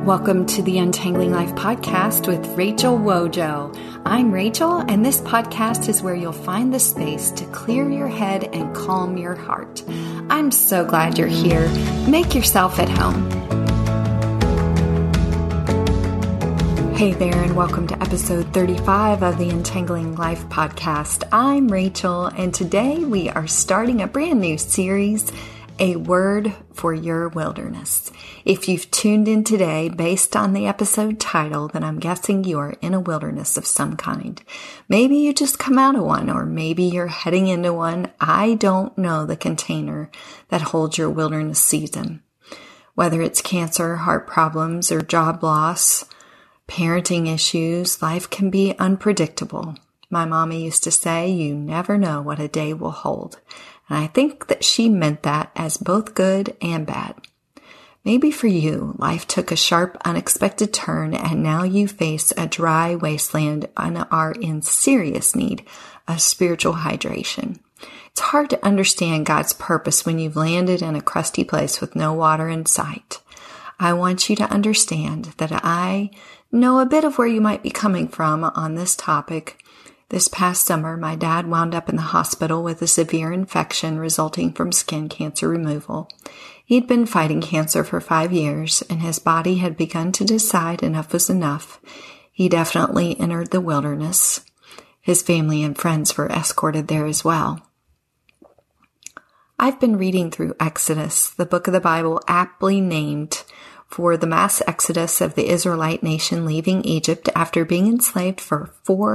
Welcome to the Untangling Life podcast with Rachel Wojo. I'm Rachel, and this podcast is where you'll find the space to clear your head and calm your heart. I'm so glad you're here. Make yourself at home. Hey there, and welcome to episode 35 of the Untangling Life podcast. I'm Rachel, and today we are starting a brand new series, A Word for Your Wilderness. If you've tuned in today based on the episode title, then I'm guessing you are in a wilderness of some kind. Maybe you just come out of one, or maybe you're heading into one. I don't know the container that holds your wilderness season. Whether it's cancer, heart problems, or job loss, parenting issues, life can be unpredictable. My mommy used to say, you never know what a day will hold. And I think that she meant that as both good and bad. Maybe for you, life took a sharp, unexpected turn, and now you face a dry wasteland and are in serious need of spiritual hydration. It's hard to understand God's purpose when you've landed in a crusty place with no water in sight. I want you to understand that I know a bit of where you might be coming from on this topic. This past summer, my dad wound up in the hospital with a severe infection resulting from skin cancer removal. He'd been fighting cancer for 5 years, and his body had begun to decide enough was enough. He definitely entered the wilderness. His family and friends were escorted there as well. I've been reading through Exodus, the book of the Bible aptly named for the mass exodus of the Israelite nation leaving Egypt after being enslaved for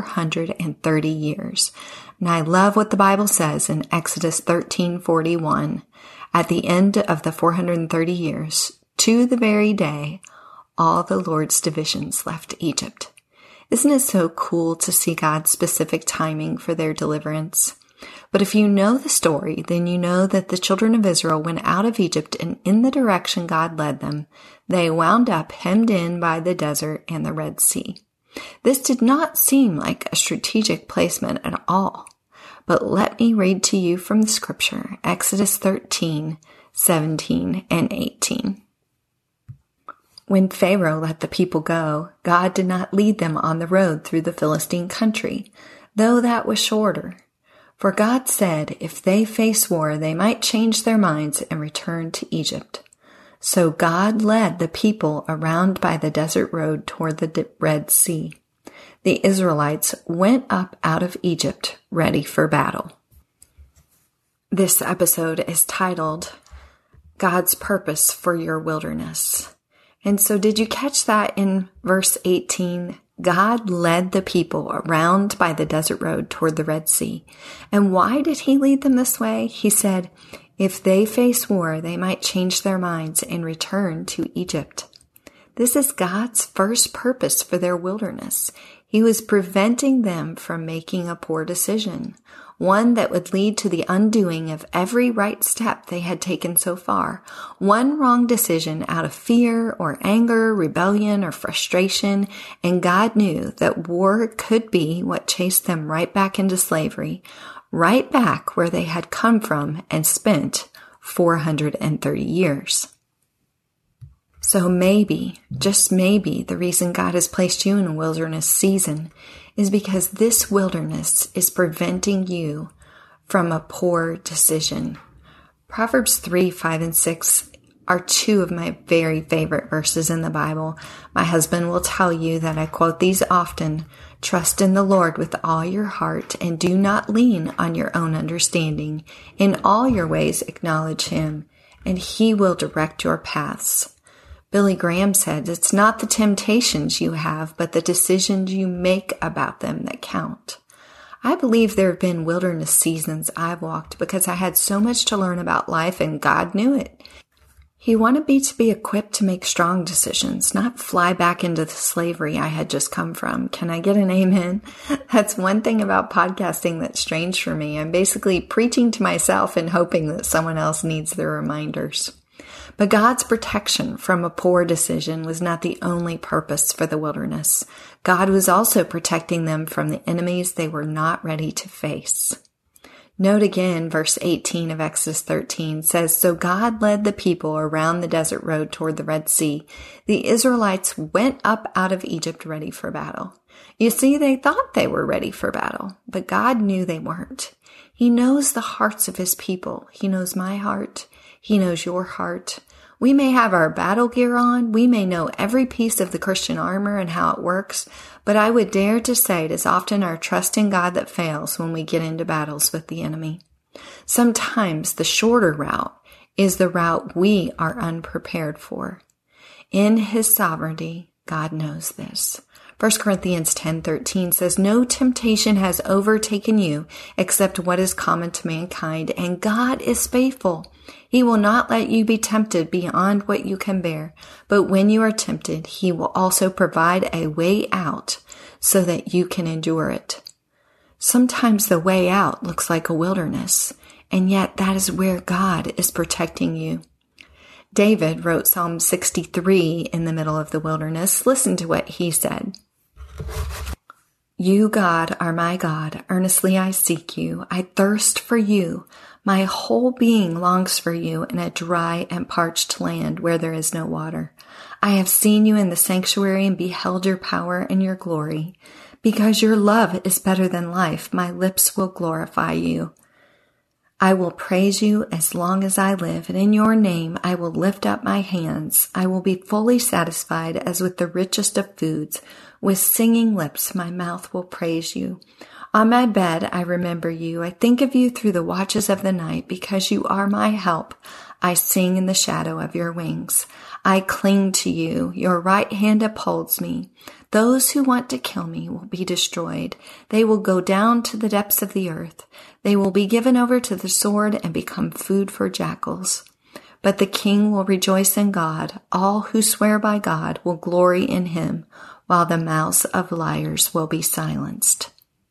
430 years. And I love what the Bible says in Exodus 13:41. At the end of the 430 years, to the very day, all the Lord's divisions left Egypt. Isn't it so cool to see God's specific timing for their deliverance? But if you know the story, then you know that the children of Israel went out of Egypt, and in the direction God led them, they wound up hemmed in by the desert and the Red Sea. This did not seem like a strategic placement at all. But let me read to you from the scripture, Exodus 13, 17, and 18. When Pharaoh let the people go, God did not lead them on the road through the Philistine country, though that was shorter. For God said if they face war, they might change their minds and return to Egypt. So God led the people around by the desert road toward the Red Sea. The Israelites went up out of Egypt ready for battle. This episode is titled, God's Purpose for Your Wilderness. And so did you catch that in verse 18? God led the people around by the desert road toward the Red Sea. And why did he lead them this way? He said, if they face war, they might change their minds and return to Egypt. This is God's first purpose for their wilderness. He was preventing them from making a poor decision, one that would lead to the undoing of every right step they had taken so far. One wrong decision out of fear or anger, rebellion or frustration, and God knew that war could be what chased them right back into slavery, right back where they had come from and spent 430 years. So maybe, just maybe, the reason God has placed you in a wilderness season is because this wilderness is preventing you from a poor decision. Proverbs 3, 5, and 6 are two of my very favorite verses in the Bible. My husband will tell you that I quote these often. Trust in the Lord with all your heart and do not lean on your own understanding. In all your ways acknowledge him, and he will direct your paths. Billy Graham said, it's not the temptations you have, but the decisions you make about them that count. I believe there have been wilderness seasons I've walked because I had so much to learn about life and God knew it. He wanted me to be equipped to make strong decisions, not fly back into the slavery I had just come from. Can I get an amen? That's one thing about podcasting that's strange for me. I'm basically preaching to myself and hoping that someone else needs the reminders. But God's protection from a poor decision was not the only purpose for the wilderness. God was also protecting them from the enemies they were not ready to face. Note again, verse 18 of Exodus 13 says, "So God led the people around the desert road toward the Red Sea. The Israelites went up out of Egypt ready for battle." You see, they thought they were ready for battle, but God knew they weren't. He knows the hearts of his people. He knows my heart. He knows your heart. We may have our battle gear on. We may know every piece of the Christian armor and how it works, but I would dare to say it is often our trust in God that fails when we get into battles with the enemy. Sometimes the shorter route is the route we are unprepared for. In his sovereignty, God knows this. 1 Corinthians 10:13 says, "No temptation has overtaken you except what is common to mankind, and God is faithful. He will not let you be tempted beyond what you can bear, but when you are tempted, he will also provide a way out so that you can endure it." Sometimes the way out looks like a wilderness, and yet that is where God is protecting you. David wrote Psalm 63 in the middle of the wilderness. Listen to what he said. "You, God, are my God. Earnestly I seek you. I thirst for you. My whole being longs for you in a dry and parched land where there is no water. I have seen you in the sanctuary and beheld your power and your glory. Because your love is better than life, my lips will glorify you. I will praise you as long as I live, and in your name I will lift up my hands. I will be fully satisfied as with the richest of foods. With singing lips my mouth will praise you. On my bed I remember you. I think of you through the watches of the night. Because you are my help, I sing in the shadow of your wings. I cling to you. Your right hand upholds me. Those who want to kill me will be destroyed. They will go down to the depths of the earth. They will be given over to the sword and become food for jackals. But the king will rejoice in God. All who swear by God will glory in him, while the mouths of liars will be silenced."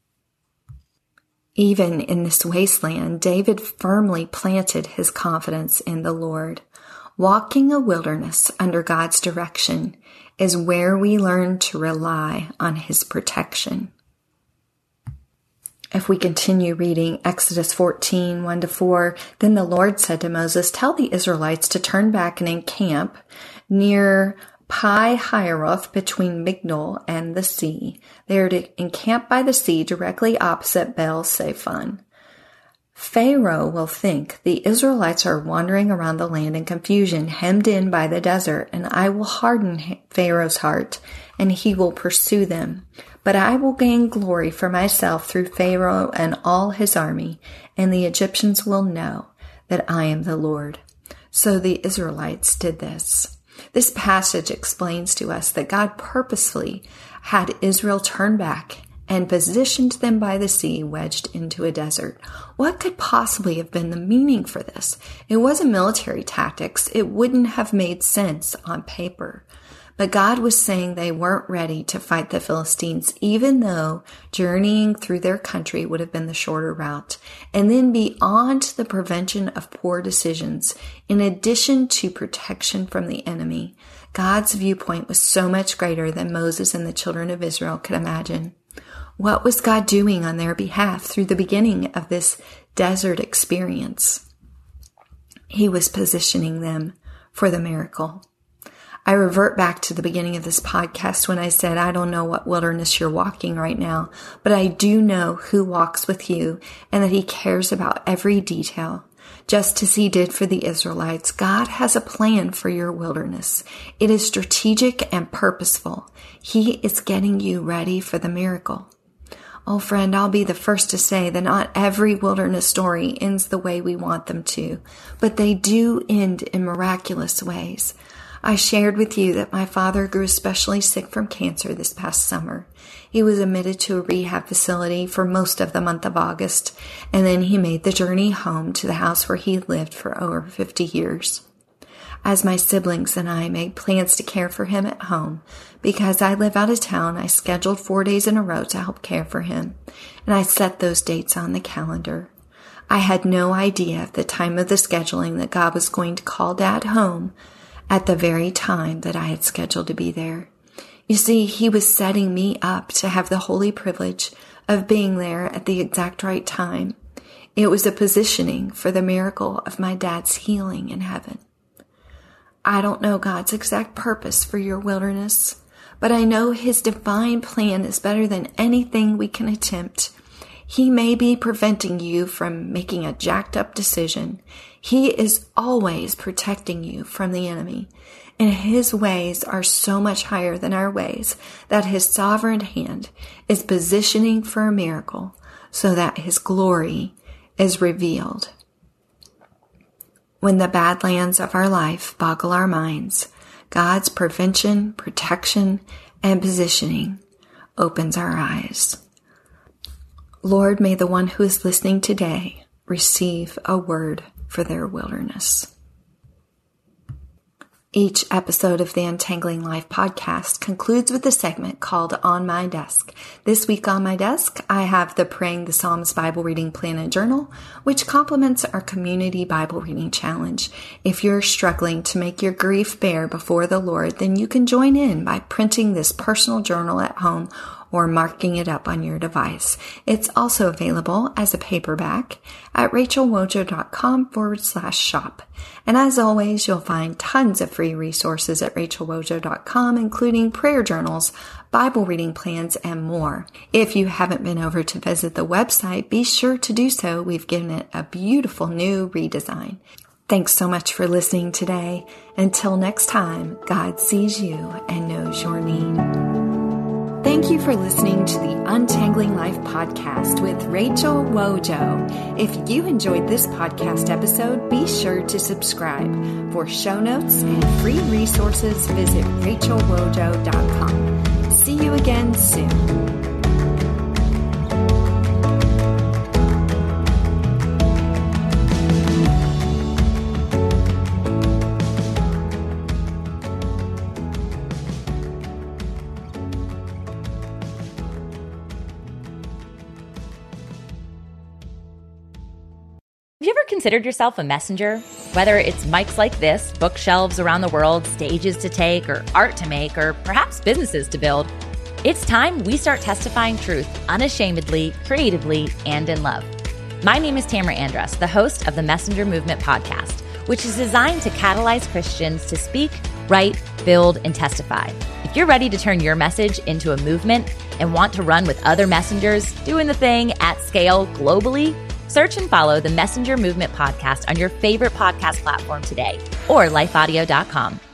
Even in this wasteland, David firmly planted his confidence in the Lord. Walking a wilderness under God's direction is where we learn to rely on his protection. If we continue reading Exodus 14, 1-4, "Then the Lord said to Moses, tell the Israelites to turn back and encamp near Pi-Hahiroth between Migdol and the sea. They are to encamp by the sea directly opposite Baal-Zephon. Pharaoh will think the Israelites are wandering around the land in confusion, hemmed in by the desert, and I will harden Pharaoh's heart, and he will pursue them. But I will gain glory for myself through Pharaoh and all his army, and the Egyptians will know that I am the Lord." So the Israelites did this. This passage explains to us that God purposefully had Israel turn back and positioned them by the sea, wedged into a desert. What could possibly have been the meaning for this? It wasn't military tactics. It wouldn't have made sense on paper. But God was saying they weren't ready to fight the Philistines, even though journeying through their country would have been the shorter route. And then beyond the prevention of poor decisions, in addition to protection from the enemy, God's viewpoint was so much greater than Moses and the children of Israel could imagine. What was God doing on their behalf through the beginning of this desert experience? He was positioning them for the miracle. I revert back to the beginning of this podcast when I said, I don't know what wilderness you're walking right now, but I do know who walks with you and that he cares about every detail. Just as he did for the Israelites, God has a plan for your wilderness. It is strategic and purposeful. He is getting you ready for the miracle. Oh, friend, I'll be the first to say that not every wilderness story ends the way we want them to, but they do end in miraculous ways. I shared with you that my father grew especially sick from cancer this past summer. He was admitted to a rehab facility for most of the month of August, and then he made the journey home to the house where he lived for over 50 years. As my siblings and I made plans to care for him at home, because I live out of town, I scheduled 4 days in a row to help care for him, and I set those dates on the calendar. I had no idea at the time of the scheduling that God was going to call Dad home at the very time that I had scheduled to be there. You see, he was setting me up to have the holy privilege of being there at the exact right time. It was a positioning for the miracle of my dad's healing in heaven. I don't know God's exact purpose for your wilderness, but I know His divine plan is better than anything we can attempt. He may be preventing you from making a jacked up decision. He is always protecting you from the enemy, and His ways are so much higher than our ways that His sovereign hand is positioning for a miracle so that His glory is revealed. When the badlands of our life boggle our minds, God's prevention, protection, and positioning opens our eyes. Lord, may the one who is listening today receive a word for their wilderness. Each episode of the Untangling Life podcast concludes with a segment called On My Desk. This week on my desk, I have the Praying the Psalms Bible Reading Plan and Journal, which complements our community Bible reading challenge. If you're struggling to make your grief bare before the Lord, then you can join in by printing this personal journal at home or marking it up on your device. It's also available as a paperback at rachelwojo.com/shop. And as always, you'll find tons of free resources at rachelwojo.com, including prayer journals, Bible reading plans, and more. If you haven't been over to visit the website, be sure to do so. We've given it a beautiful new redesign. Thanks so much for listening today. Until next time, God sees you and knows your need. Thank you for listening to the Untangling Life podcast with Rachel Wojo. If you enjoyed this podcast episode, be sure to subscribe. For show notes and free resources, visit rachelwojo.com. See you again soon. Have you ever considered yourself a messenger? Whether it's mics like this, bookshelves around the world, stages to take, or art to make, or perhaps businesses to build, it's time we start testifying truth unashamedly, creatively, and in love. My name is Tamara Andrus, the host of the Messenger Movement podcast, which is designed to catalyze Christians to speak, write, build, and testify. If you're ready to turn your message into a movement and want to run with other messengers doing the thing at scale globally, search and follow the Messenger Movement podcast on your favorite podcast platform today or lifeaudio.com.